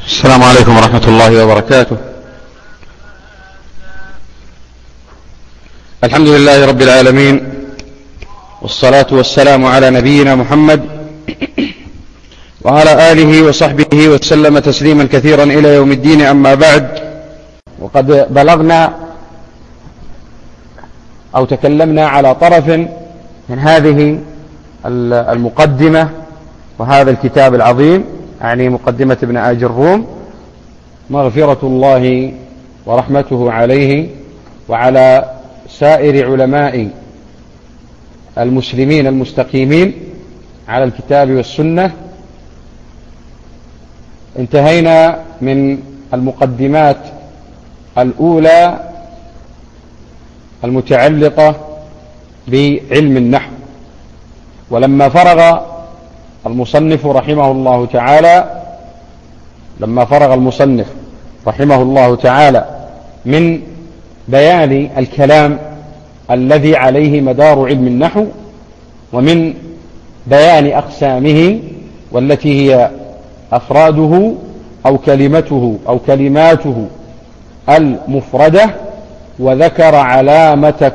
السلام عليكم ورحمة الله وبركاته. الحمد لله رب العالمين، والصلاة والسلام على نبينا محمد وعلى آله وصحبه وسلم تسليما كثيرا إلى يوم الدين. أما بعد، وقد بلغنا أو تكلمنا على طرف من هذه المقدمة وهذا الكتاب العظيم، يعني مقدمة ابن آجروم، مغفرة الله ورحمته عليه وعلى سائر علماء المسلمين المستقيمين على الكتاب والسنة. انتهينا من المقدمات الأولى المتعلقة بعلم النحو، ولما فرغ المصنف رحمه الله تعالى من بيان الكلام الذي عليه مدار علم النحو ومن بيان أقسامه والتي هي أفراده أو كلمته أو كلماته المفردة، وذكر علامة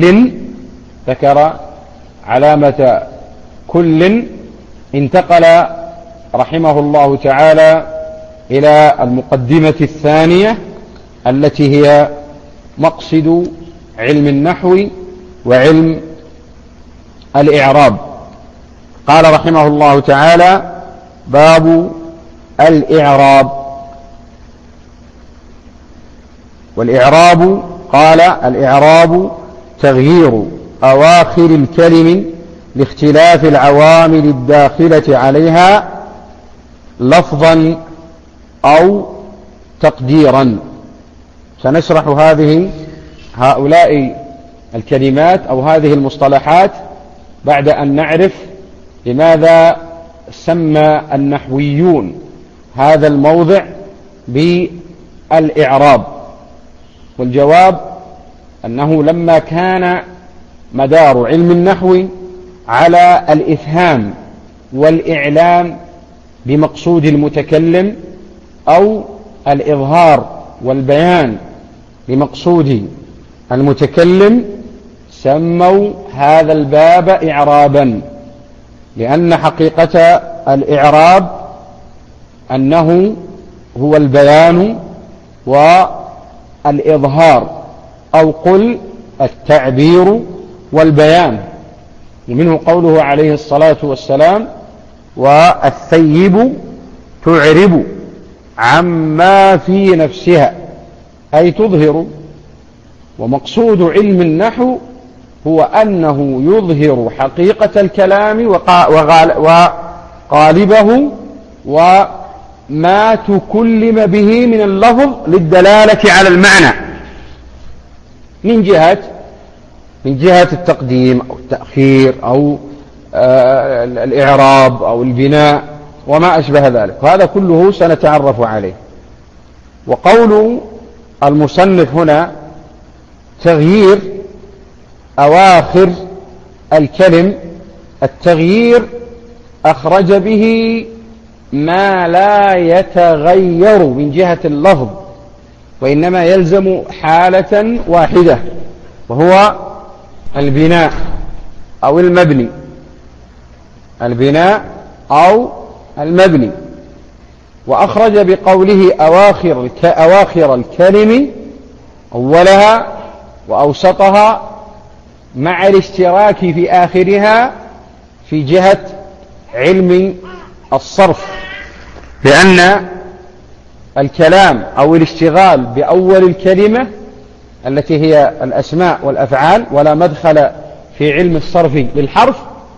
كل انتقل رحمه الله تعالى إلى المقدمة الثانية التي هي مقصد علم النحو وعلم الإعراب. قال رحمه الله تعالى: باب الإعراب. والإعراب، قال: الإعراب تغيير أواخر الكلم لاختلاف العوامل الداخلة عليها لفظا أو تقديرا. سنشرح هؤلاء الكلمات أو هذه المصطلحات بعد أن نعرف لماذا سمى النحويون هذا الموضع بالإعراب. والجواب أنه لما كان مدار علم النحو على الإفهام والإعلام بمقصود المتكلم أو الإظهار والبيان بمقصود المتكلم، سموا هذا الباب إعرابا، لأن حقيقة الإعراب أنه هو البيان والإظهار، أو قل التعبير والبيان. ومنه قوله عليه الصلاة والسلام: والثيب تعرب عما في نفسها، أي تظهر. ومقصود علم النحو هو أنه يظهر حقيقة الكلام وقالبه وما تكلم به من اللفظ للدلالة على المعنى، من جهة التقديم أو التأخير أو الإعراب أو البناء وما أشبه ذلك، وهذا كله سنتعرف عليه. وقول المصنف هنا تغيير أواخر الكلم، التغيير أخرج به ما لا يتغير من جهة اللفظ، وإنما يلزم حالة واحدة، وهو البناء أو المبني. وأخرج بقوله أواخر الكلم أولها وأوسطها مع الاشتراك في آخرها في جهة علم الصرف، لأن الكلام أو الاشتغال بأول الكلمة التي هي الأسماء والأفعال، ولا مدخل في علم الصرف للحرف،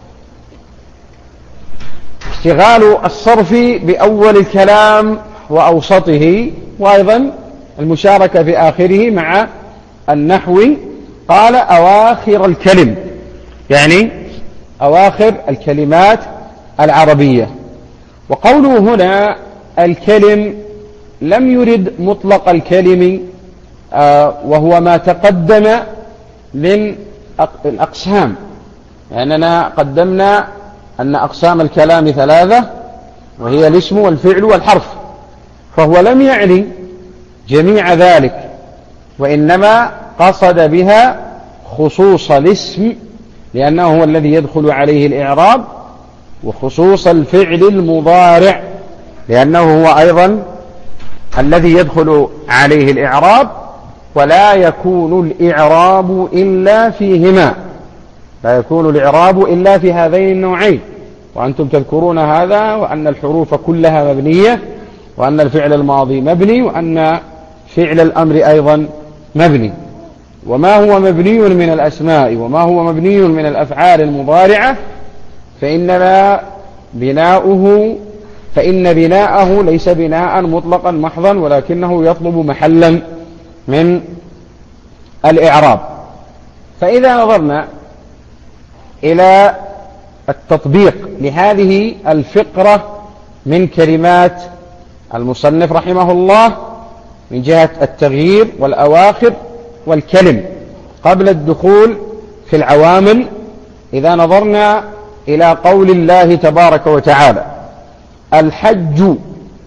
اشتغال الصرف بأول الكلام وأوسطه، وأيضا المشاركة في آخره مع النحو. قال أواخر الكلم، يعني أواخر الكلمات العربية. وقوله هنا الكلم لم يرد مطلق الكلم، وهو ما تقدم من الأقسام، لأننا قدمنا أن أقسام الكلام ثلاثة، وهي الاسم والفعل والحرف. فهو لم يعني جميع ذلك، وإنما قصد بها خصوص الاسم لأنه هو الذي يدخل عليه الإعراب، وخصوص الفعل المضارع لأنه هو أيضا الذي يدخل عليه الإعراب، ولا يكون الإعراب إلا فيهما، لا يكون الإعراب إلا في هذين النوعين. وأنتم تذكرون هذا، وأن الحروف كلها مبنية، وأن الفعل الماضي مبني، وأن فعل الأمر أيضا مبني. وما هو مبني من الأسماء وما هو مبني من الأفعال المضارعة فإن بناءه ليس بناء مطلقا محضا، ولكنه يطلب محلا من الإعراب. فإذا نظرنا إلى التطبيق لهذه الفقرة من كلمات المصنف رحمه الله من جهة التغيير والأواخر والكلم قبل الدخول في العوامل، إذا نظرنا إلى قول الله تبارك وتعالى: الحج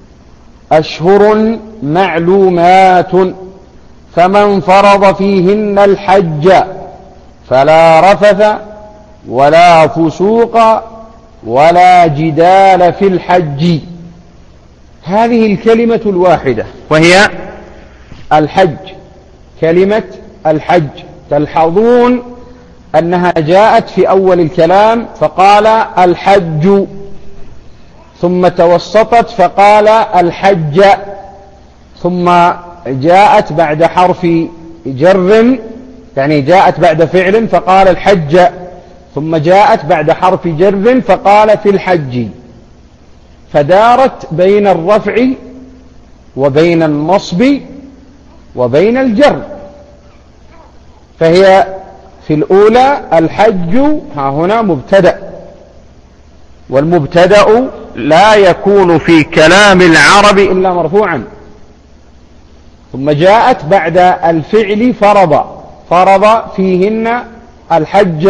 أشهر معلومات فمن فرض فيهن الحج فلا رفث ولا فسوق ولا جدال في الحج. هذه الكلمة الواحدة وهي الحج، كلمة الحج، تلحظون أنها جاءت في أول الكلام فقال الحج، ثم توسطت فقال الحج، ثم جاءت بعد حرف جر، يعني جاءت بعد فعل فقال الحج، ثم جاءت بعد حرف جر فقال في الحج، فدارت بين الرفع وبين النصب وبين الجر. فهي في الأولى الحج ها هنا مبتدأ، والمبتدأ لا يكون في كلام العرب إلا مرفوعا، ثم جاءت بعد الفعل فرض فيهن الحج،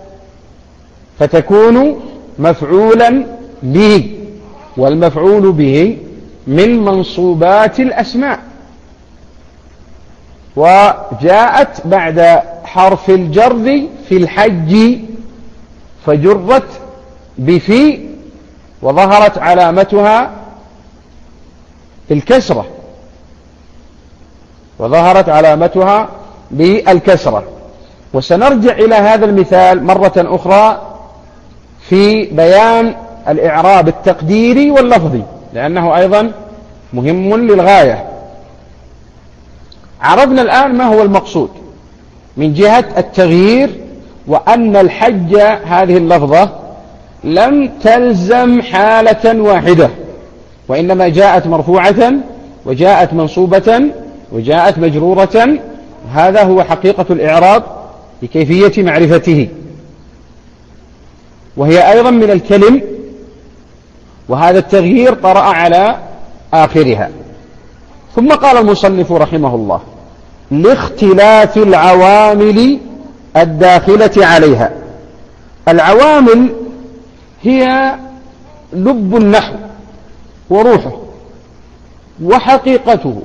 فتكون مفعولا به، والمفعول به من منصوبات الأسماء. وجاءت بعد حرف الجر في الحج فجرت بفي، وظهرت علامتها بالكسرة، وسنرجع إلى هذا المثال مرة أخرى في بيان الإعراب التقديري واللفظي، لأنه أيضا مهم للغاية. عرفنا الآن ما هو المقصود من جهة التغيير، وأن الحج هذه اللفظة لم تلزم حالة واحدة، وإنما جاءت مرفوعة وجاءت منصوبة وجاءت مجرورة. هذا هو حقيقة الإعراب بكيفية معرفته، وهي أيضا من الكلم، وهذا التغيير طرأ على آخرها. ثم قال المصنف رحمه الله: لاختلاف العوامل الداخلة عليها. العوامل هي لب النحو وروحه وحقيقته،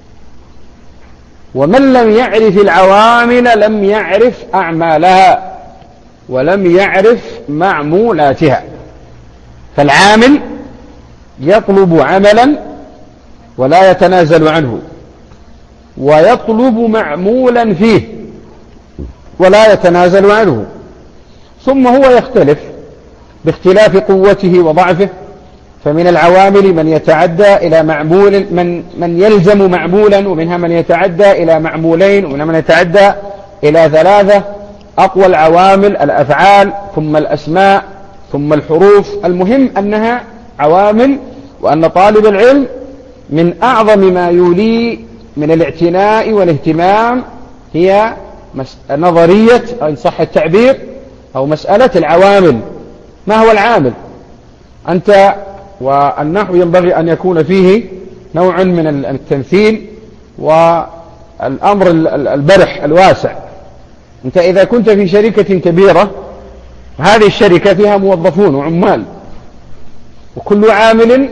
ومن لم يعرف العوامل لم يعرف أعمالها ولم يعرف معمولاتها. فالعامل يطلب عملا ولا يتنازل عنه، ويطلب معمولا فيه ولا يتنازل عنه، ثم هو يختلف باختلاف قوته وضعفه. فمن العوامل من يتعدى إلى معمول، من يلزم معمولا، ومنها من يتعدى إلى معمولين، ومنها من يتعدى إلى ثلاثة. أقوى العوامل الأفعال، ثم الأسماء، ثم الحروف. المهم أنها عوامل، وأن طالب العلم من أعظم ما يولي من الاعتناء والاهتمام هي نظرية، إن صح التعبير، أو مسألة العوامل. ما هو العامل؟ أنت، والنحو ينبغي أن يكون فيه نوع من التمثيل والأمر البرح الواسع. أنت إذا كنت في شركة كبيرة، هذه الشركة فيها موظفون وعمال، وكل عامل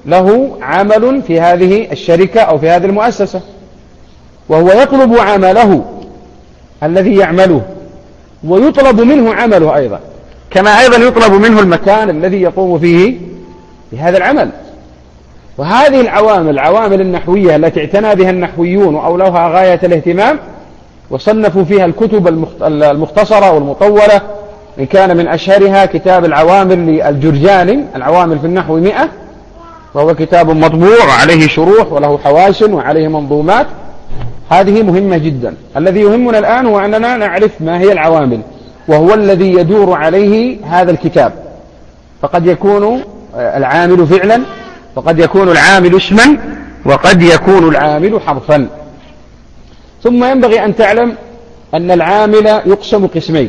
له عمل في هذه الشركة أو في هذه المؤسسة، وهو يطلب عمله الذي يعمله، ويطلب منه عمله أيضا، كما أيضا يطلب منه المكان الذي يقوم فيه بهذا العمل. وهذه العوامل النحوية التي اعتنى بها النحويون وأولوها غاية الاهتمام، وصنفوا فيها الكتب المختصرة والمطولة، إن كان من أشهرها كتاب العوامل للجرجاني، العوامل في النحو 100، وهو كتاب مطبوع وعليه شروح وله حواشن وعليه منظومات. هذه مهمة جدا. الذي يهمنا الآن هو أننا نعرف ما هي العوامل، وهو الذي يدور عليه هذا الكتاب. فقد يكون العامل فعلا، وقد يكون العامل اسما، وقد يكون العامل حرفا. ثم ينبغي أن تعلم أن العامل يقسم قسمين،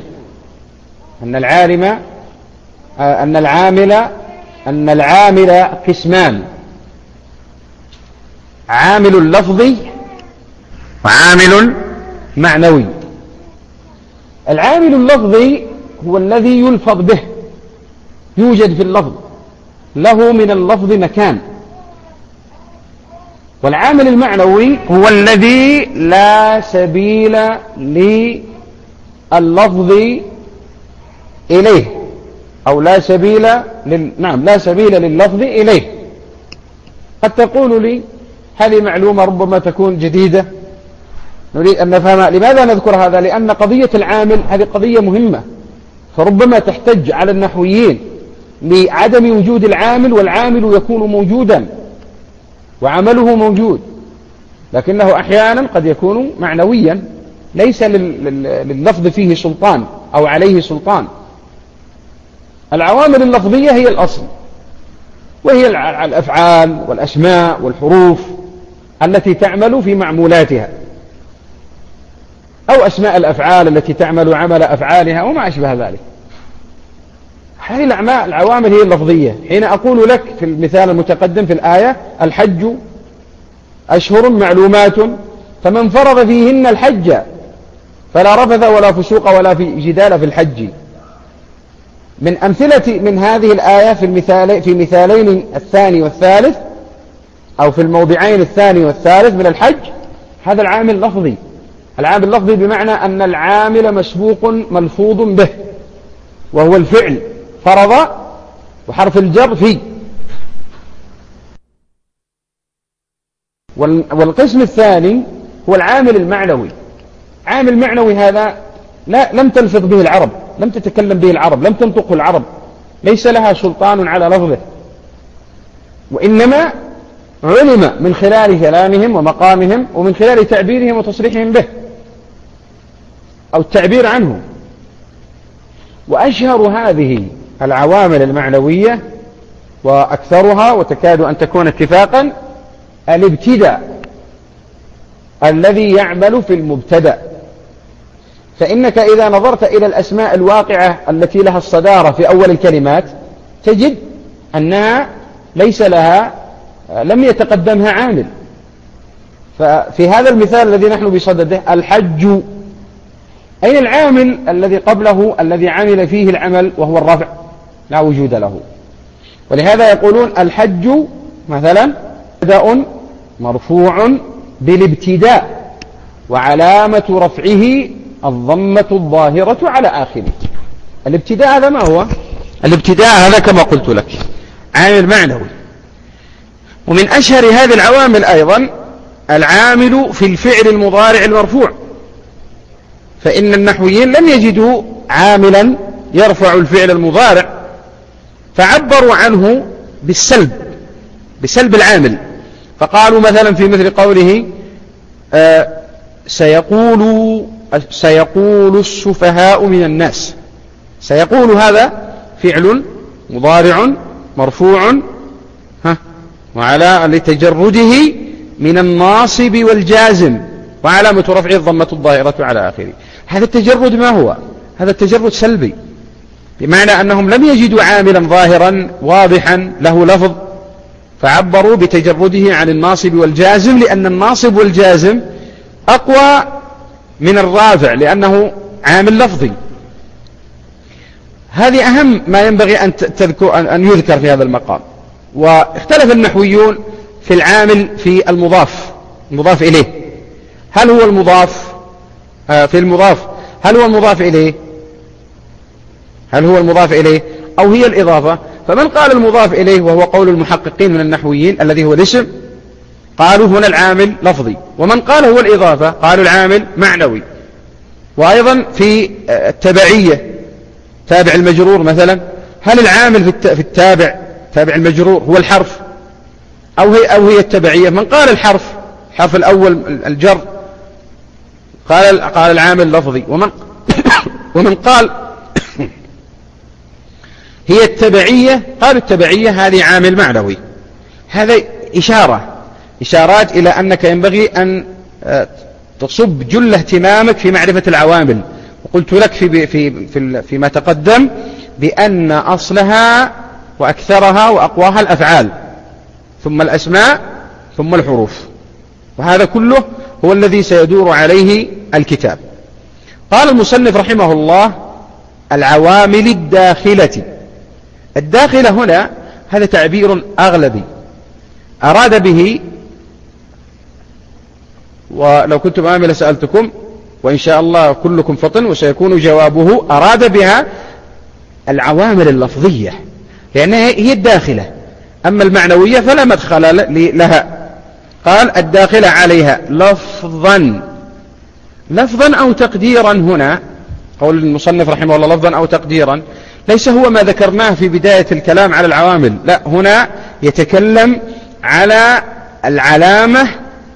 أن العامل قسمان: عامل لفظي وعامل معنوي. العامل اللفظي هو الذي يلفظ به، يوجد في اللفظ، له من اللفظ مكان. والعامل المعنوي هو الذي لا سبيل لللفظ إليه، أو لا سبيل لللفظ إليه. قد تقول لي هذه معلومة ربما تكون جديدة، نريد أن نفهمها. لماذا نذكر هذا؟ لأن قضية العامل هذه قضية مهمة، فربما تحتج على النحويين لعدم وجود العامل، والعامل يكون موجودا وعمله موجود، لكنه أحيانا قد يكون معنويا، ليس لللفظ فيه سلطان أو عليه سلطان. العوامل اللفظية هي الأصل، وهي الأفعال والأسماء والحروف التي تعمل في معمولاتها، أو أسماء الأفعال التي تعمل عمل أفعالها وما أشبه ذلك. هذه العوامل هي اللفظية. حين أقول لك في المثال المتقدم في الآية: الحج أشهر معلومات، فمن فرض فيهن الحج فلا رفث ولا فسوق ولا جدال في الحج. من أمثلة من هذه الآية في مثالين الثاني والثالث، أو في الموضعين الثاني والثالث من الحج، هذا العامل اللفظي. العامل اللفظي بمعنى أن العامل مسبوق ملفوظ به، وهو الفعل فرض وحرف الجر في. والقسم الثاني هو العامل المعنوي. عامل معنوي هذا لم تلفظ به العرب، لم تتكلم به العرب، لم تنطقه العرب، ليس لها سلطان على لفظه، وإنما علم من خلال كلامهم ومقامهم، ومن خلال تعبيرهم وتصريحهم به أو التعبير عنه. وأشهر هذه العوامل المعنوية وأكثرها، وتكاد أن تكون اتفاقا، الابتداء الذي يعمل في المبتدأ. فإنك إذا نظرت إلى الأسماء الواقعة التي لها الصدارة في أول الكلمات، تجد أنها ليس لها، لم يتقدمها عامل. ففي هذا المثال الذي نحن بصدده، الحج، أين العامل الذي قبله الذي عمل فيه العمل وهو الرفع؟ لا وجود له. ولهذا يقولون الحج مثلا مبتدأ مرفوع بالابتداء، وعلامة رفعه الضمة الظاهرة على آخره. الابتداء هذا ما هو؟ الابتداء هذا كما قلت لك عامل معنوي. ومن أشهر هذه العوامل أيضا العامل في الفعل المضارع المرفوع، فإن النحويين لم يجدوا عاملا يرفع الفعل المضارع، فعبروا عنه بسلب العامل. فقالوا مثلا في مثل قوله سيقول السفهاء من الناس. سيقول هذا فعل مضارع مرفوع وعلى لتجرده من الناصب والجازم، وعلامة رفعه الضمة الظاهرة على آخره. هذا التجرد ما هو؟ هذا التجرد سلبي، بمعنى أنهم لم يجدوا عاملا ظاهرا واضحا له لفظ، فعبروا بتجرده عن الناصب والجازم، لأن الناصب والجازم أقوى من الرافع لأنه عامل لفظي. هذه أهم ما ينبغي أن يذكر في هذا المقام. واختلف النحويون في العامل في المضاف إليه، هل هو المضاف في المضاف هل هو المضاف إليه أو هي الإضافة؟ فمن قال المضاف إليه وهو قول المحققين من النحويين الذي هو الاسم قالوا هنا العامل لفظي، ومن قال هو الإضافة قالوا العامل معنوي. وأيضا في التبعية تابع المجرور مثلا، هل العامل في التابع تابع المجرور هو الحرف أو هي التبعية؟ من قال الحرف الأول الجر قال العامل لفظي، ومن قال هي التبعية قالوا التبعية هذه عامل معنوي. هذا إشارات إلى أنك ينبغي أن تصب جل اهتمامك في معرفة العوامل. وقلت لك فيما تقدم بأن أصلها وأكثرها وأقواها الأفعال، ثم الأسماء، ثم الحروف، وهذا كله هو الذي سيدور عليه الكتاب. قال المصنف رحمه الله: العوامل الداخلة هنا هذا تعبير أغلبي أراد به، ولو كنتم آمل لسألتكم وإن شاء الله كلكم فطن وسيكون جوابه، أراد بها العوامل اللفظية لأنها هي الداخلة، أما المعنوية فلا مدخل لها. قال الداخلة عليها لفظا أو تقديرا. هنا قول المصنف رحمه الله لفظا أو تقديرا ليس هو ما ذكرناه في بداية الكلام على العوامل، لا، هنا يتكلم على العلامة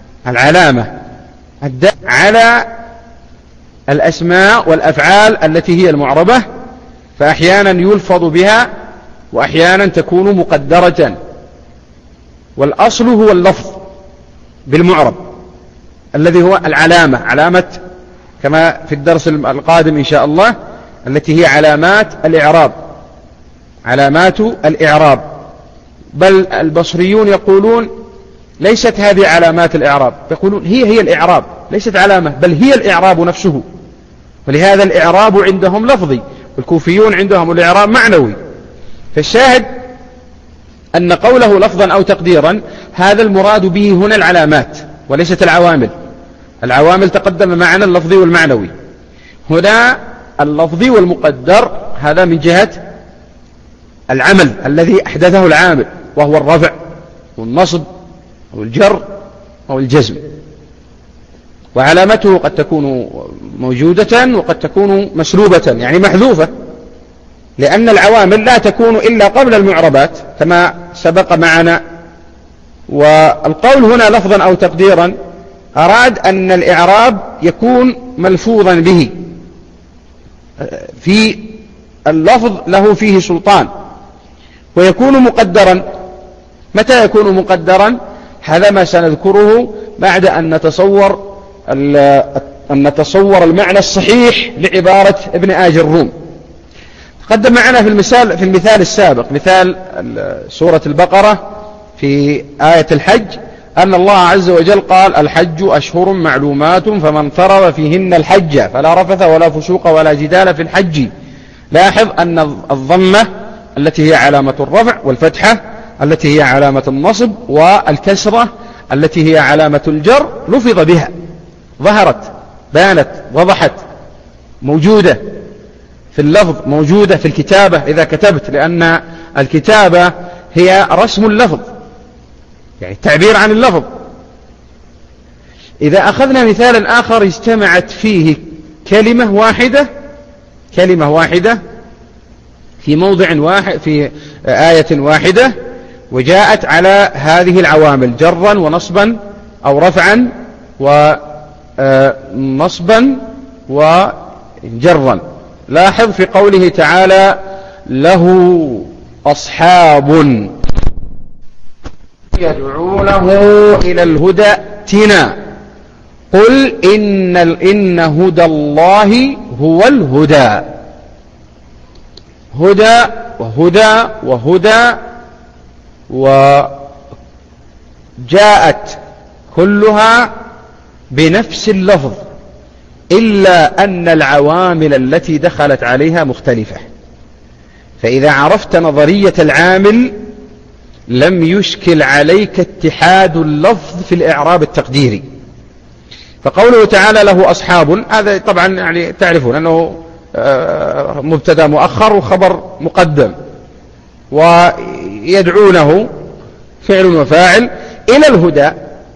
على الأسماء والأفعال التي هي المعربة، فأحيانا يلفظ بها وأحيانا تكون مقدرة، والأصل هو اللفظ بالمعرب الذي هو علامة كما في الدرس القادم إن شاء الله، التي هي علامات الإعراب. بل البصريون يقولون ليست هذه علامات الإعراب، يقولون هي الإعراب، ليست علامة بل هي الإعراب نفسه، ولهذا الإعراب عندهم لفظي والكوفيون عندهم الإعراب معنوي. فالشاهد أن قوله لفظا أو تقديرا هذا المراد به هنا العلامات وليست العوامل تقدم معنا اللفظي والمعنوي، هنا اللفظي والمقدر هذا من جهة العمل الذي أحدثه العامل، وهو الرفع والنصب أو الجر أو الجزم، وعلامته قد تكون موجودة وقد تكون مسلوبة يعني محذوفة، لأن العوامل لا تكون إلا قبل المعربات كما سبق معنا. والقول هنا لفظا أو تقديرا أراد أن الإعراب يكون ملفوظا به، في اللفظ له فيه سلطان، ويكون مقدرا. متى يكون مقدرا؟ هذا ما سنذكره بعد أن نتصور المعنى الصحيح لعبارة ابن آج الروم. تقدم معنا في المثال السابق، مثال سورة البقرة في آية الحج، أن الله عز وجل قال: الحج أشهر معلومات فمن فرض فيهن الحج فلا رفث ولا فسوق ولا جدال في الحج. لاحظ أن الضمة التي هي علامة الرفع، والفتحة التي هي علامة النصب، والكسرة التي هي علامة الجر لفظ بها، ظهرت، بانت، وضحت، موجودة في اللفظ، موجودة في الكتابة إذا كتبت، لأن الكتابة هي رسم اللفظ، يعني التعبير عن اللفظ. إذا أخذنا مثالا آخر اجتمعت فيه كلمة واحدة في موضع واحد في آية واحدة، وجاءت على هذه العوامل جرا ونصبا أو رفعا ونصبا وجرا. لاحظ في قوله تعالى: له أصحاب يدعونه إلى الهدى ائتنا قل إن هدى الله هو الهدى. هدى وهدى وجاءت كلها بنفس اللفظ، إلا أن العوامل التي دخلت عليها مختلفة. فإذا عرفت نظرية العامل لم يشكل عليك اتحاد اللفظ في الإعراب التقديري. فقوله تعالى له أصحاب، هذا طبعا يعني تعرفون أنه مبتدا مؤخر وخبر مقدم، ويدعونه فعل وفاعل إلى الهدى،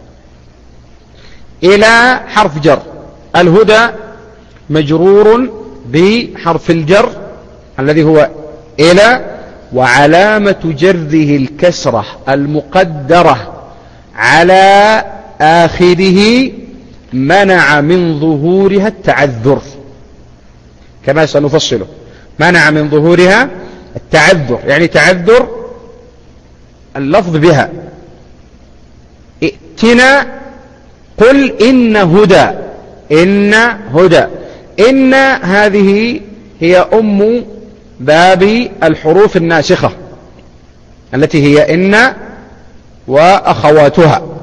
إلى حرف جر. الهدى مجرور بحرف الجر الذي هو إلى، وعلامة جره الكسرة المقدرة على آخره منع من ظهورها التعذر، كما سنفصله. منع من ظهورها التعذر، يعني تعذر اللفظ بها. ائتنا قل إن هدى، إن هدى، إن هذه هي أم باب الحروف الناسخة التي هي إن وأخواتها،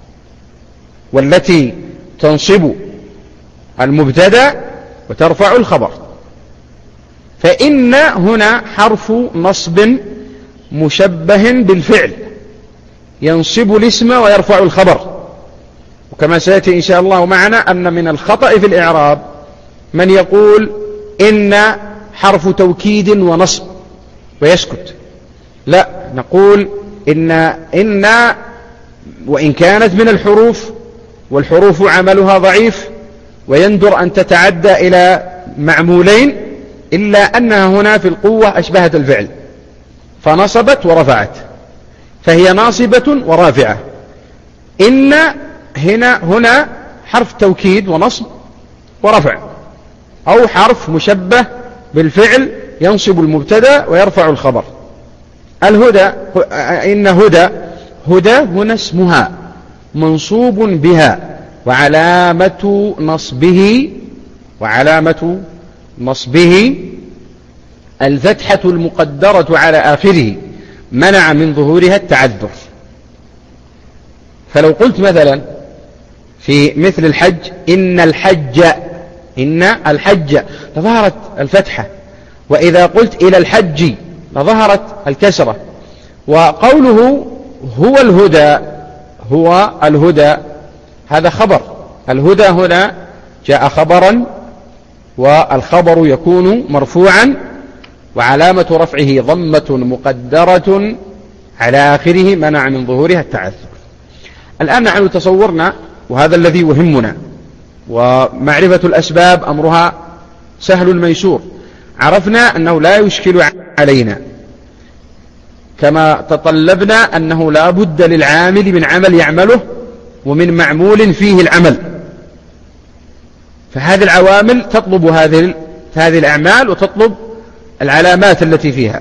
والتي تنصب المبتدأ وترفع الخبر. فإن هنا حرف نصب مشبه بالفعل ينصب الاسم ويرفع الخبر. وكما سيأتي إن شاء الله معنا أن من الخطأ في الإعراب من يقول إن حرف توكيد ونصب ويسكت. لا، نقول إن وإن كانت من الحروف، والحروف عملها ضعيف ويندر أن تتعدى إلى معمولين، إلا أنها هنا في القوة أشبهت الفعل فنصبت ورفعت، فهي ناصبة ورافعة. إن هنا حرف توكيد ونصب ورفع، أو حرف مشبه بالفعل ينصب المبتدا ويرفع الخبر. الهدى، إن هدى هنا اسمها منصوب بها، وعلامة نصبه الفتحة المقدرة على آخره منع من ظهورها التعذر. فلو قلت مثلا في مثل الحج إن الحج لظهرت الفتحة، وإذا قلت إلى الحج لظهرت الكسرة. وقوله هو الهدى هذا خبر، الهدى هنا جاء خبرا، والخبر يكون مرفوعا وعلامة رفعه ضمة مقدرة على آخره منع من ظهورها التعذر. الآن نحن تصورنا، وهذا الذي يهمنا، ومعرفة الأسباب أمرها سهل ميسور. عرفنا أنه لا يشكل علينا، كما تطلبنا أنه لا بد للعامل من عمل يعمله ومن معمول فيه العمل، فهذه العوامل تطلب هذه الأعمال وتطلب العلامات التي فيها.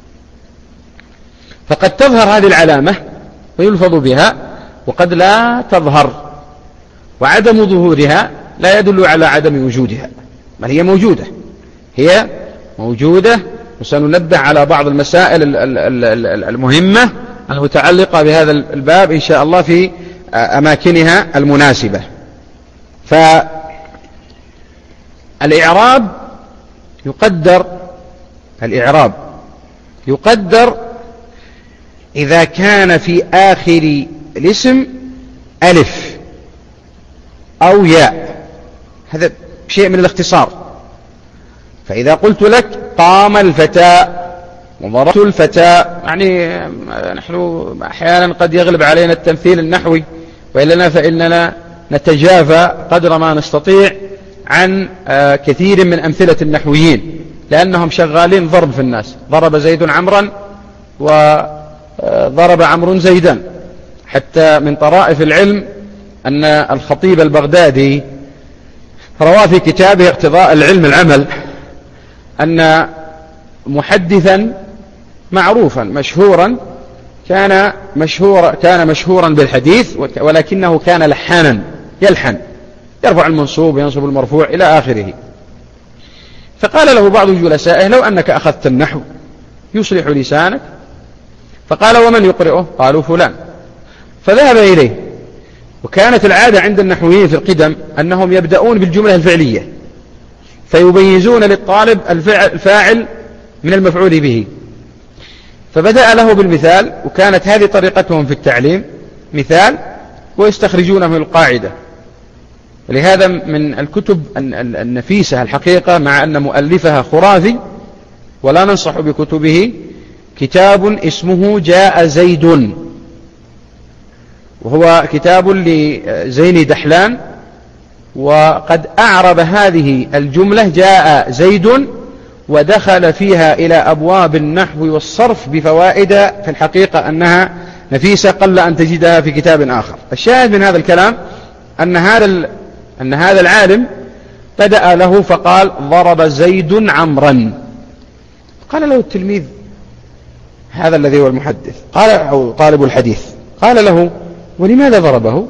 فقد تظهر هذه العلامة ويلفظ بها، وقد لا تظهر، وعدم ظهورها لا يدل على عدم وجودها، بل هي موجودة. وسننبه على بعض المسائل المهمة المتعلقة بهذا الباب إن شاء الله في أماكنها المناسبة. فالإعراب يقدر إذا كان في آخر الاسم ألف أو ياء، هذا شيء من الاختصار. فإذا قلت لك قام الفتى وضربت الفتى، يعني نحن أحيانا قد يغلب علينا التمثيل النحوي، وإلا فإننا نتجافى قدر ما نستطيع عن كثير من أمثلة النحويين، لأنهم شغالين ضرب في الناس. ضرب زيد عمرا وضرب عمرو زيدا. حتى من طرائف العلم أن الخطيب البغدادي روى في كتابه اقتضاء العلم العمل أن محدثا معروفا مشهورا كان مشهورا بالحديث، ولكنه كان لحانا، يرفع المنصوب وينصب المرفوع إلى آخره. فقال له بعض جلسائه: لو أنك أخذت النحو يصلح لسانك. فقال: ومن يقرئه؟ قالوا: فلان. فذهب إليه. وكانت العادة عند النحويين في القدم أنهم يبدأون بالجملة الفعلية، فيميزون للطالب الفاعل من المفعول به. فبدأ له بالمثال، وكانت هذه طريقتهم في التعليم، مثال ويستخرجونه من القاعدة. ولهذا من الكتب النفيسة الحقيقة، مع أن مؤلفها خرافي ولا ننصح بكتبه، كتاب اسمه جاء زيد، وهو كتاب لزين دحلان، وقد أعرب هذه الجملة جاء زيد ودخل فيها إلى أبواب النحو والصرف بفوائد في الحقيقة أنها نفيسة قل أن تجدها في كتاب آخر. الشاهد من هذا الكلام أن هذا العالم بدأ له فقال ضرب زيد عمرا. قال له التلميذ هذا الذي هو المحدث، قال أو طالب الحديث، قال له ولماذا ضربه؟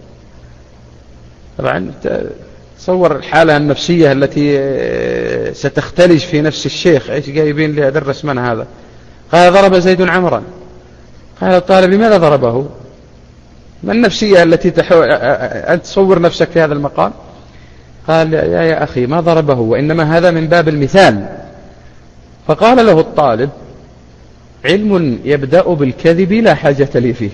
طبعا تصور الحالة النفسية التي ستختلج في نفس الشيخ، ايش جايبين لي أدرس من هذا؟ قال ضرب زيد عمرا. قال الطالب لماذا ضربه؟ ما النفسية التي أن تصور نفسك في هذا المقام؟ قال يا أخي ما ضربه، وإنما هذا من باب المثال. فقال له الطالب علم يبدأ بالكذب لا حاجة لي فيه،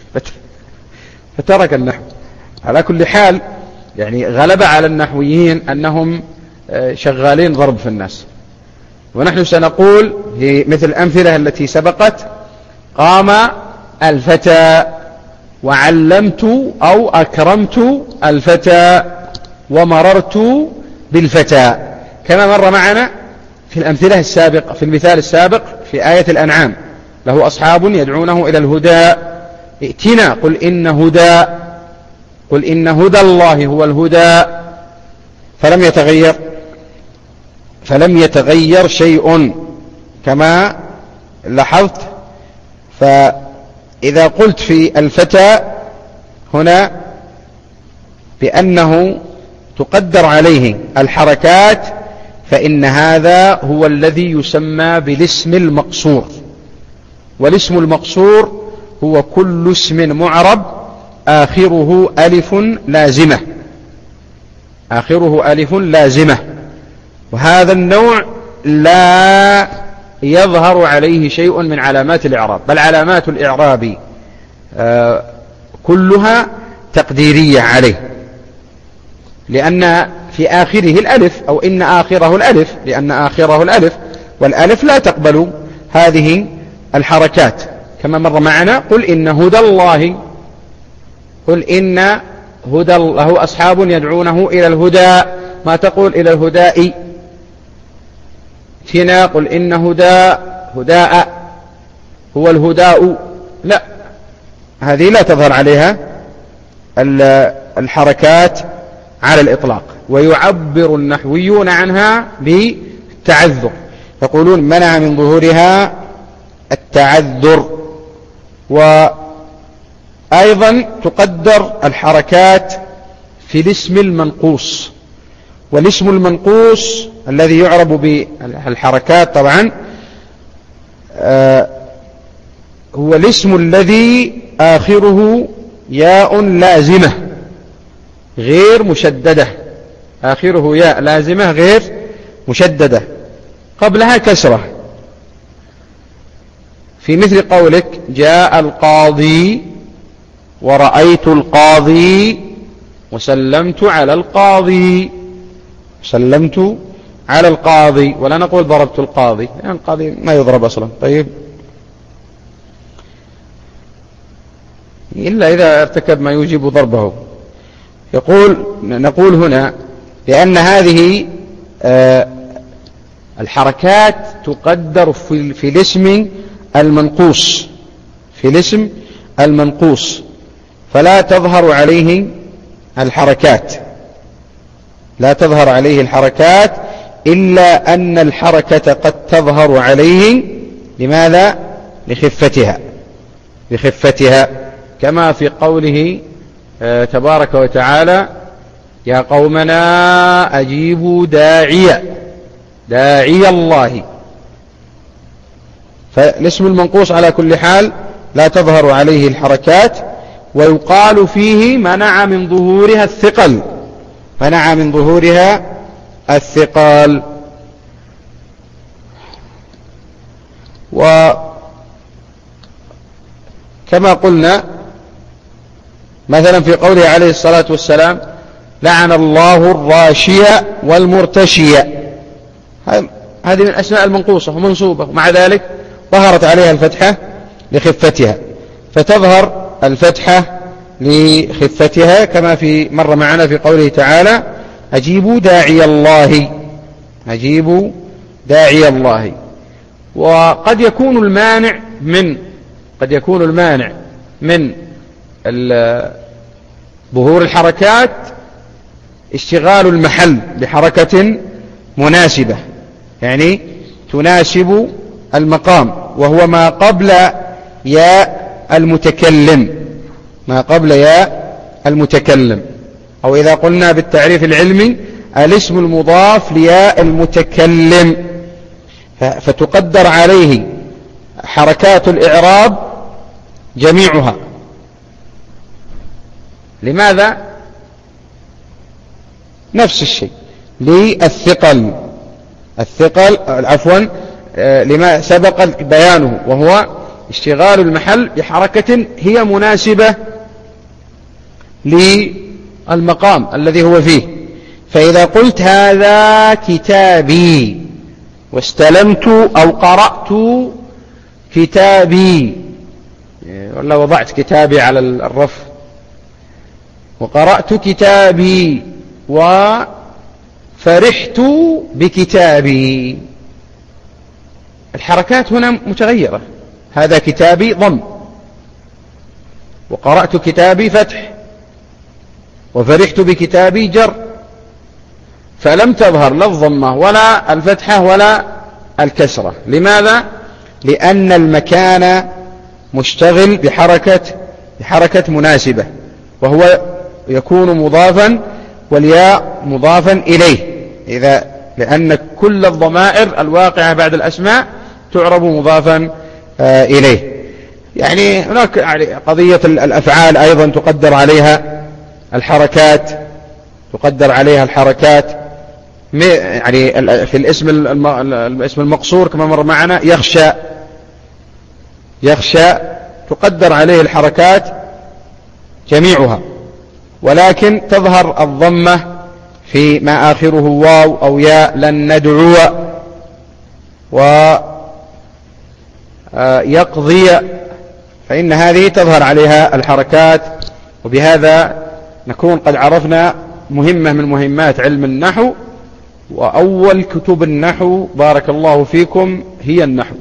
فترك النحو. على كل حال يعني غلب على النحويين أنهم شغالين ضرب في الناس، ونحن سنقول في مثل الأمثلة التي سبقت: قام الفتى وعلمت أو أكرمت الفتى ومررت بالفتى، كما مر معنا في الأمثلة السابقة، في المثال السابق في آية الأنعام: له أصحاب يدعونه إلى الهدى ائتنا قل إن هدى الله هو الهدى، فلم يتغير شيء كما لاحظت. فإذا قلت في الفتى هنا بأنه تقدر عليه الحركات، فإن هذا هو الذي يسمى بالاسم المقصور. والاسم المقصور هو كل اسم معرب آخره ألف لازمة، وهذا النوع لا يظهر عليه شيء من علامات الإعراب، بل علامات الإعراب كلها تقديرية عليه، لأن في آخره الألف، أو إن آخره الألف، لأن آخره الألف، والألف لا تقبل هذه الحركات، كما مر معنا: قل إن هدى الله، قل إن هدى الله أصحاب يدعونه إلى الهدى، ما تقول إلى الهداء. هنا قل إن هداء هو الهداء، لا، هذه لا تظهر عليها الحركات على الإطلاق، ويعبر النحويون عنها بالتعذر، يقولون منع من ظهورها التعذر. وأيضا تقدر الحركات في الاسم المنقوص، والاسم المنقوص الذي يعرب بالحركات طبعا هو الاسم الذي آخره ياء لازمة غير مشددة، آخره ياء لازمة غير مشددة قبلها كسرة، في مثل قولك جاء القاضي ورأيت القاضي وسلمت على القاضي، سلمت على القاضي، ولا نقول ضربت القاضي، يعني القاضي ما يضرب أصلا. طيب، إلا إذا ارتكب ما يوجب ضربه. نقول هنا لأن هذه الحركات تقدر في الاسم المنقوص، في الاسم المنقوص، فلا تظهر عليه الحركات، لا تظهر عليه الحركات، إلا أن الحركة قد تظهر عليه. لماذا؟ لخفتها، كما في قوله تبارك وتعالى: يا قومنا أجيبوا داعي الله. فالاسم المنقوص على كل حال لا تظهر عليه الحركات، ويقال فيه منع من ظهورها الثقل. كما قلنا مثلا في قوله عليه الصلاة والسلام لعن الله الراشية والمرتشية، هذه من أسماء المنقوصة ومنصوبة، ومع ذلك ظهرت عليها الفتحة لخفتها، فتظهر الفتحة لخفتها كما في مر معنا في قوله تعالى أجيبوا داعي الله، أجيبوا داعي الله. وقد يكون المانع من ظهور الحركات اشتغال المحل بحركة مناسبة، يعني تناسب المقام، وهو ما قبل ياء المتكلم، أو إذا قلنا بالتعريف العلمي الاسم المضاف لياء المتكلم، فتقدر عليه حركات الإعراب جميعها. لماذا؟ نفس الشيء، للثقل لما سبق بيانه، وهو اشتغال المحل بحركة هي مناسبة للمقام الذي هو فيه. فإذا قلت هذا كتابي واستلمت أو قرأت كتابي، ولا وضعت كتابي على الرف وقرأت كتابي وفرحت بكتابي، الحركات هنا متغيرة، هذا كتابي ضم، وقرأت كتابي فتح، وفرحت بكتابي جر، فلم تظهر لا الضمة ولا الفتحة ولا الكسرة. لماذا؟ لأن المكان مشتغل بحركة مناسبة، وهو يكون مضافا والياء مضافا إليه، لأن كل الضمائر الواقعة بعد الأسماء تعرب مضافا إليه. يعني هناك قضية الأفعال أيضا تقدر عليها الحركات، يعني في الاسم المقصور كما مر معنا يخشى تقدر عليه الحركات جميعها، ولكن تظهر الضمة في ما آخره واو أو ياء، لن ندعو ويقضي، فإن هذه تظهر عليها الحركات. وبهذا نكون قد عرفنا مهمة من مهمات علم النحو، وأول كتب النحو بارك الله فيكم هي النحو،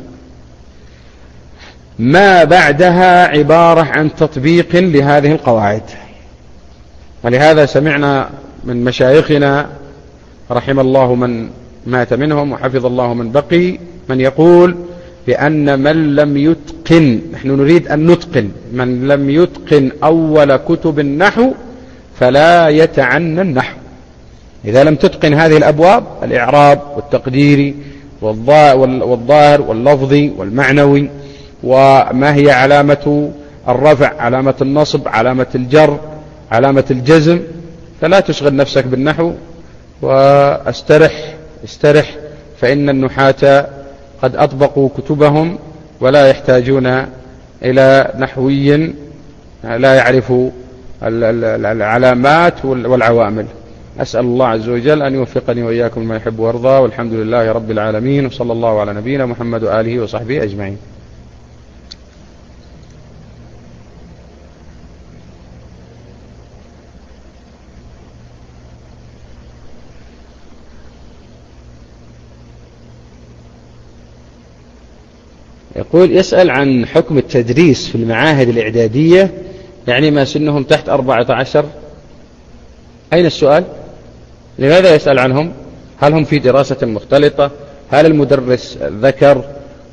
ما بعدها عبارة عن تطبيق لهذه القواعد. ولهذا سمعنا من مشايخنا رحم الله من مات منهم وحفظ الله من بقي، من يقول بأن من لم يتقن، نحن نريد أن نتقن، من لم يتقن أول كتب النحو فلا يتعنى النحو. إذا لم تتقن هذه الأبواب، الإعراب والتقديري والظاهر واللفظي والمعنوي، وما هي علامة الرفع، علامة النصب، علامة الجر، علامة الجزم، فلا تشغل نفسك بالنحو، واسترح فإن النحاة قد أطبقوا كتبهم ولا يحتاجون إلى نحوي لا يعرف العلامات والعوامل. أسأل الله عز وجل أن يوفقني وإياكم ما يحب ويرضى، والحمد لله رب العالمين، وصلى الله على نبينا محمد وآله وصحبه أجمعين. يسأل عن حكم التدريس في المعاهد الإعدادية، يعني ما سنهم تحت 14. أين السؤال؟ لماذا يسأل عنهم؟ هل هم في دراسة مختلطة؟ هل المدرس ذكر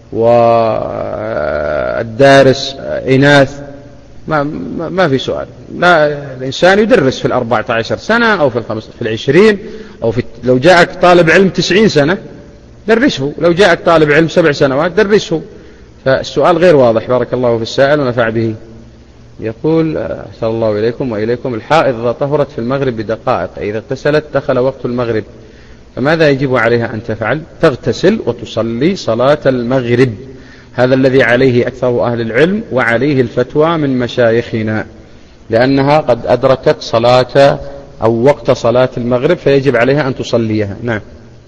والدارس إناث؟ ما في سؤال. لا، الإنسان يدرس في 14 سنة أو في 20 أو لو جاءك طالب علم 90 سنة درسه، لو جاءك طالب علم 7 سنوات درسه. فالسؤال غير واضح، بارك الله في السائل ونفع به. يقول أسأل الله إليكم وإليكم، الحائض إذا طهرت في المغرب بدقائق، إذا اغتسلت دخل وقت المغرب، فماذا يجب عليها أن تفعل؟ تغتسل وتصلي صلاة المغرب. هذا الذي عليه أكثر أهل العلم وعليه الفتوى من مشايخنا، لأنها قد أدركت صلاة أو وقت صلاة المغرب فيجب عليها أن تصليها. نعم.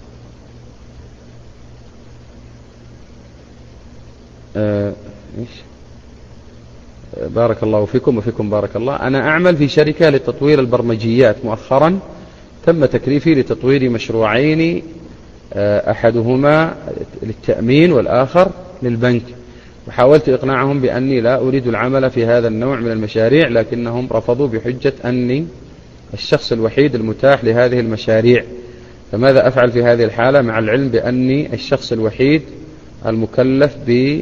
بارك الله فيكم وفيكم بارك الله. أنا أعمل في شركة لتطوير البرمجيات. مؤخرا تم تكليفي لتطوير مشروعين، أحدهما للتأمين والآخر للبنك، وحاولت إقناعهم بأني لا أريد العمل في هذا النوع من المشاريع، لكنهم رفضوا بحجة أني الشخص الوحيد المتاح لهذه المشاريع. فماذا أفعل في هذه الحالة مع العلم بأني الشخص الوحيد المكلف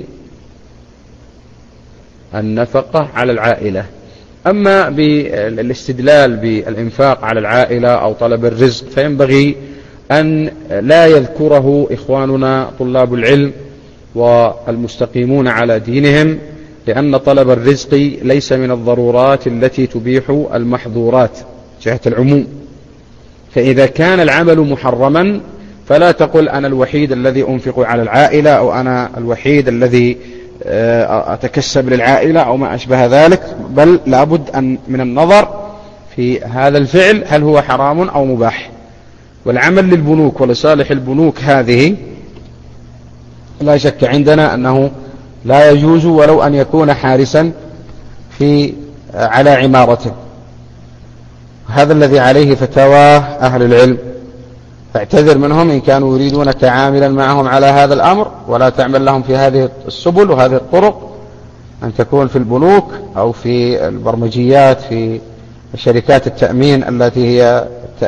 بالنفقة على العائلة؟ أما بالاستدلال بالإنفاق على العائلة أو طلب الرزق فينبغي أن لا يذكره إخواننا طلاب العلم والمستقيمون على دينهم، لأن طلب الرزق ليس من الضرورات التي تبيح المحظورات جهة العموم. فإذا كان العمل محرما فلا تقل أنا الوحيد الذي أنفق على العائلة أو أنا الوحيد الذي أتكسب للعائلة أو ما أشبه ذلك، بل لابد أن من النظر في هذا الفعل هل هو حرام أو مباح. والعمل للبنوك ولصالح البنوك هذه لا شك عندنا أنه لا يجوز ولو أن يكون حارسا على عمارته. هذا الذي عليه فتاوى أهل العلم، فاعتذر منهم إن كانوا يريدونك عاملا معهم على هذا الأمر، ولا تعمل لهم في هذه السبل وهذه الطرق، أن تكون في البنوك أو في البرمجيات في شركات التأمين التي هي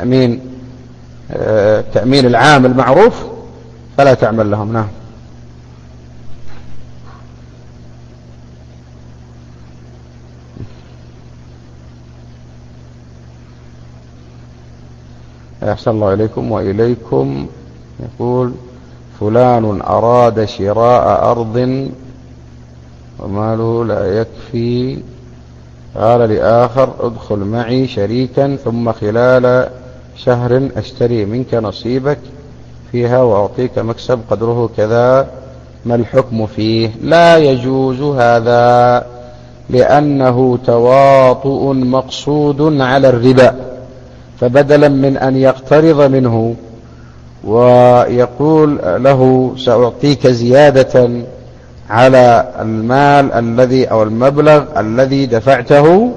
التأمين العام المعروف، فلا تعمل لهم. نعم. أحسن الله إليكم وإليكم. يقول فلان أراد شراء أرض وماله لا يكفي، قال لآخر ادخل معي شريكا ثم خلال شهر أشتري منك نصيبك فيها وأعطيك مكسب قدره كذا، ما الحكم فيه؟ لا يجوز هذا، لأنه تواطؤ مقصود على الربا. فبدلا من أن يقترض منه ويقول له سأعطيك زيادة على المال الذي أو المبلغ الذي دفعته،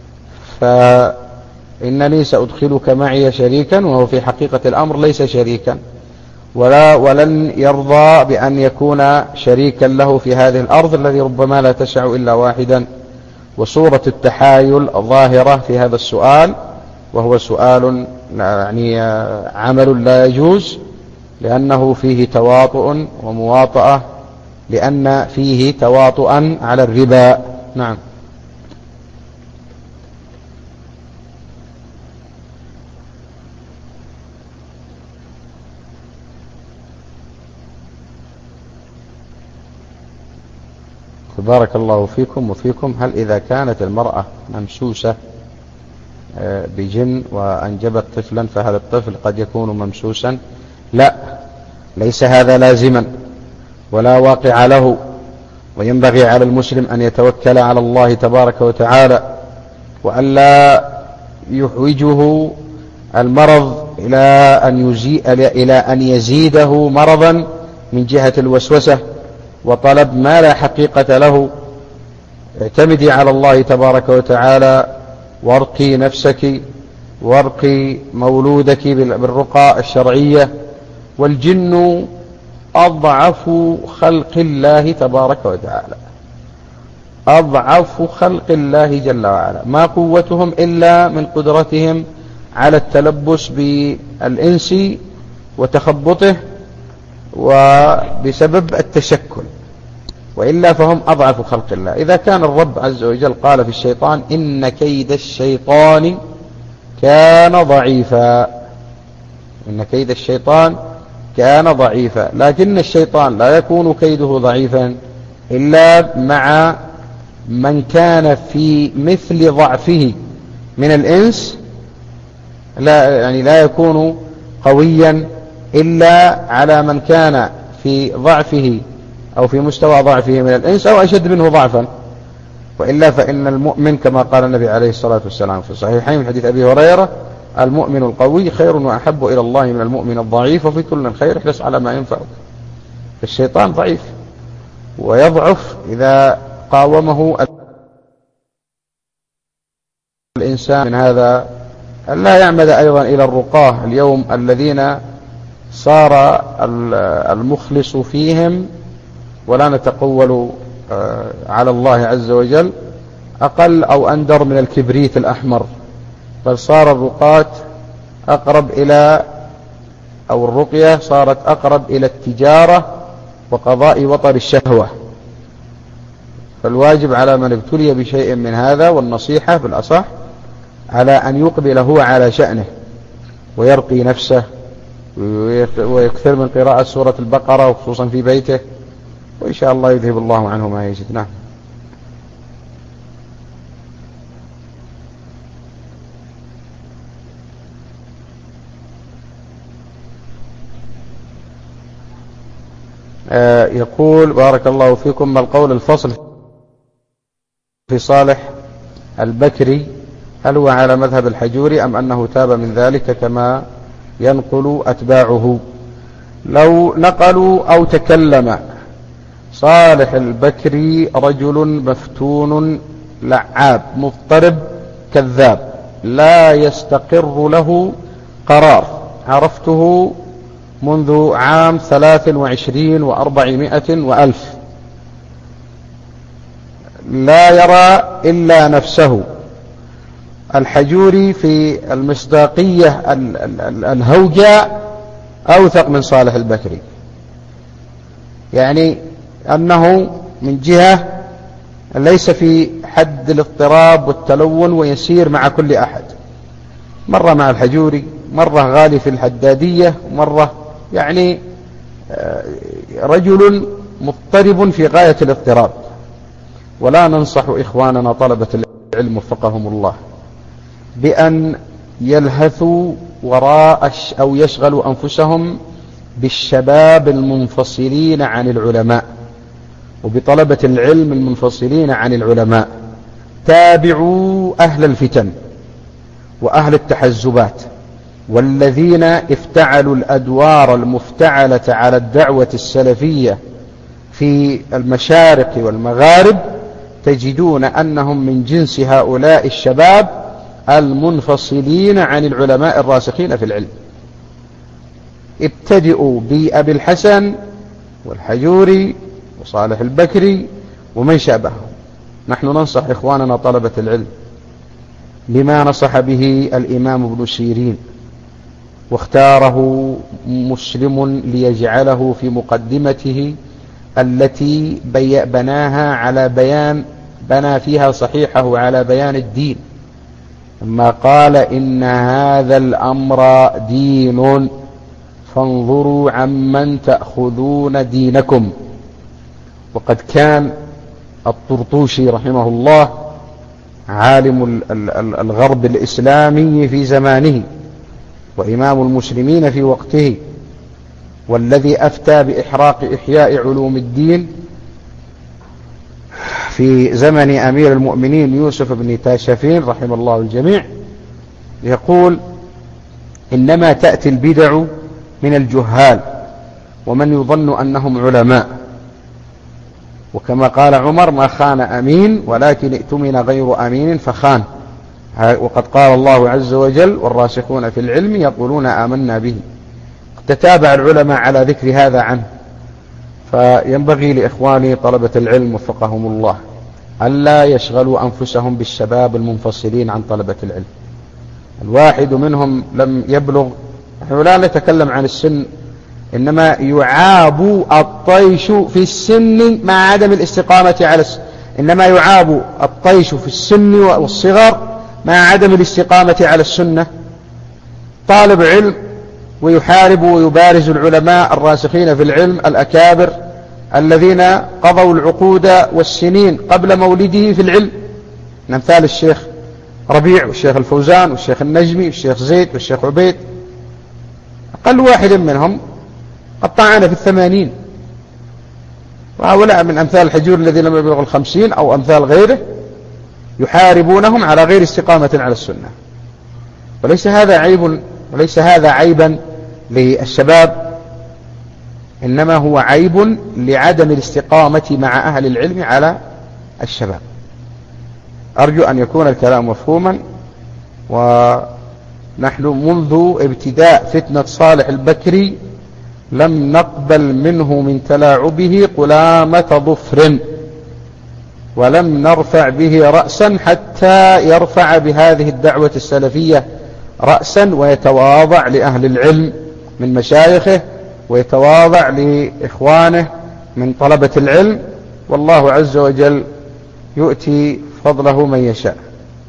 فإنني سأدخلك معي شريكا، وهو في حقيقة الأمر ليس شريكا ولن يرضى بأن يكون شريكا له في هذه الأرض الذي ربما لا تسع إلا واحدا. وصورة التحايل ظاهرة في هذا السؤال، وهو سؤال يعني عمل لا يجوز، لأنه فيه تواطؤ ومواطأة، لأن فيه تواطؤا على الربا. نعم. بارك الله فيكم وفيكم. هل إذا كانت المرأة ممسوسة بجن وأنجبت طفلا فهل الطفل قد يكون ممسوسا؟ لا، ليس هذا لازما ولا واقع له، وينبغي على المسلم أن يتوكل على الله تبارك وتعالى، وألا يحوجه المرض إلى أن يزيده مرضا من جهة الوسوسة وطلب ما لا حقيقة له. اعتمدي على الله تبارك وتعالى، وارقي نفسك وارقي مولودك بالرقى الشرعية. والجن أضعف خلق الله تبارك وتعالى، أضعف خلق الله جل وعلا، ما قوتهم إلا من قدرتهم على التلبس بالإنس وتخبطه وبسبب التشكل، وإلا فهم أضعف خلق الله. إذا كان الرب عز وجل قال في الشيطان إن كيد الشيطان كان ضعيفا، إن كيد الشيطان كان ضعيفا، لكن الشيطان لا يكون كيده ضعيفا إلا مع من كان في مثل ضعفه من الإنس، لا يكون قويا إلا على من كان في ضعفه أو في مستوى ضعفه من الإنس أو أشد منه ضعفا، وإلا فإن المؤمن كما قال النبي عليه الصلاة والسلام في الصحيحين من حديث أبي هريرة: المؤمن القوي خير وأحب إلى الله من المؤمن الضعيف، وفي كل خير احرص على ما ينفعك. الشيطان ضعيف ويضعف إذا قاومه الإنسان. من هذا أن لا يعمد أيضا إلى الرقاه اليوم الذين صار المخلص فيهم، ولا نتقول على الله عز وجل، أقل أو أندر من الكبريت الأحمر، بل صار الرقاة أقرب إلى، أو الرقية صارت أقرب إلى التجارة وقضاء وطر الشهوة. فالواجب على من ابتلي بشيء من هذا، والنصيحة بالأصح، على أن يقبل هو على شأنه ويرقي نفسه ويكثر من قراءة سورة البقرة وخصوصا في بيته، وإن شاء الله يذهب الله عنه ما يجد. نعم. يقول: بارك الله فيكم، ما القول الفصل في صالح البكري؟ هل هو على مذهب الحجوري أم أنه تاب من ذلك كما ينقل أتباعه؟ لو نقلوا أو تكلم صالح البكري رجل مفتون لعاب مضطرب كذاب لا يستقر له قرار، عرفته منذ عام 23 و400 وألف، لا يرى إلا نفسه. الحجوري في المصداقية الهوجاء أوثق من صالح البكري، يعني أنه من جهة ليس في حد الاضطراب والتلون ويسير مع كل أحد، مرة مع الحجوري، مرة غالي في الحدادية، مرة يعني رجل مضطرب في غاية الاضطراب. ولا ننصح إخواننا طلبة العلم وفقهم الله بأن يلهثوا وراء أو يشغلوا أنفسهم بالشباب المنفصلين عن العلماء وبطلبة العلم المنفصلين عن العلماء. تابعوا أهل الفتن وأهل التحزبات والذين افتعلوا الأدوار المفتعلة على الدعوة السلفية في المشارق والمغارب، تجدون أنهم من جنس هؤلاء الشباب المنفصلين عن العلماء الراسخين في العلم. ابتدئوا بأبي الحسن والحجوري وصالح البكري ومن شابههم. نحن ننصح إخواننا طلبة العلم بما نصح به الإمام ابن سيرين، واختاره مسلم ليجعله في مقدمته التي بناها على بنى فيها صحيحه على بيان الدين، ثم قال: إن هذا الأمر دين فانظروا عمن تأخذون دينكم. وقد كان الطرطوشي رحمه الله عالم الغرب الإسلامي في زمانه وإمام المسلمين في وقته، والذي أفتى بإحراق إحياء علوم الدين في زمن أمير المؤمنين يوسف بن تاشفين رحمه الله الجميع، يقول: إنما تأتي البدع من الجهال ومن يظن أنهم علماء، وكما قال عمر: ما خان أمين ولكن ائتمن غير أمين فخان. وقد قال الله عز وجل: والراسخون في العلم يقولون آمنا به. تتابع العلماء على ذكر هذا عنه. فينبغي لإخواني طلبة العلم وفقهم الله ألا يشغلوا أنفسهم بالشباب المنفصلين عن طلبة العلم. الواحد منهم لم يبلغ، نحن لا نتكلم عن السن، إنما يعاب الطيش في السن مع عدم الاستقامة على إنما يعاب الطيش في السن والصغر مع عدم الاستقامة على السنة. طالب علم ويحارب ويبارز العلماء الراسخين في العلم الأكابر الذين قضوا العقود والسنين قبل مولده في العلم، من أمثال الشيخ ربيع والشيخ الفوزان والشيخ النجمي والشيخ زيد والشيخ عبيد. أقل واحد منهم قد طعن في 80، وهؤلاء من أمثال الحجور الذين لم يبلغوا 50 أو أمثال غيره يحاربونهم على غير استقامة على السنة. وليس هذا عيبا للشباب، إنما هو عيب لعدم الاستقامة مع أهل العلم على الشباب. أرجو أن يكون الكلام مفهوما. ونحن منذ ابتداء فتنة صالح البكري لم نقبل منه من تلاعبه قلامة ظفر، ولم نرفع به رأسا حتى يرفع بهذه الدعوة السلفية رأسا ويتواضع لأهل العلم من مشايخه ويتواضع لإخوانه من طلبة العلم، والله عز وجل يؤتي فضله من يشاء.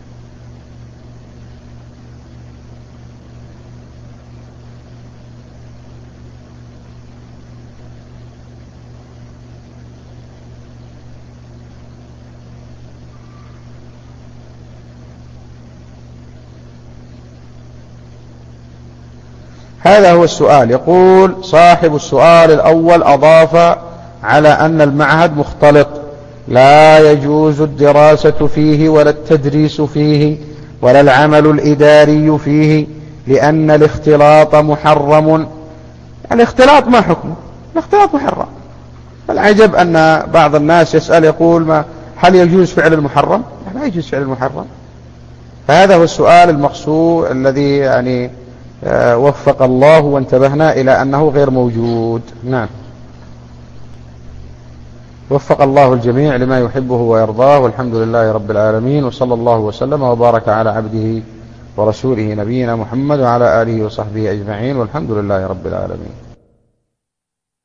هذا هو السؤال. يقول صاحب السؤال الأول أضاف على أن المعهد مختلط، لا يجوز الدراسة فيه ولا التدريس فيه ولا العمل الإداري فيه لأن الاختلاط محرم. الاختلاط ما حكمه؟ الاختلاط محرم. العجب أن بعض الناس يسأل يقول هل يجوز فعل المحرم؟ لا يجوز فعل المحرم. فهذا هو السؤال المقصود الذي يعني وفق الله وانتبهنا إلى أنه غير موجود. نعم، وفق الله الجميع لما يحبه ويرضاه، والحمد لله رب العالمين، وصلى الله وسلم وبارك على عبده ورسوله نبينا محمد وعلى آله وصحبه أجمعين، والحمد لله رب العالمين.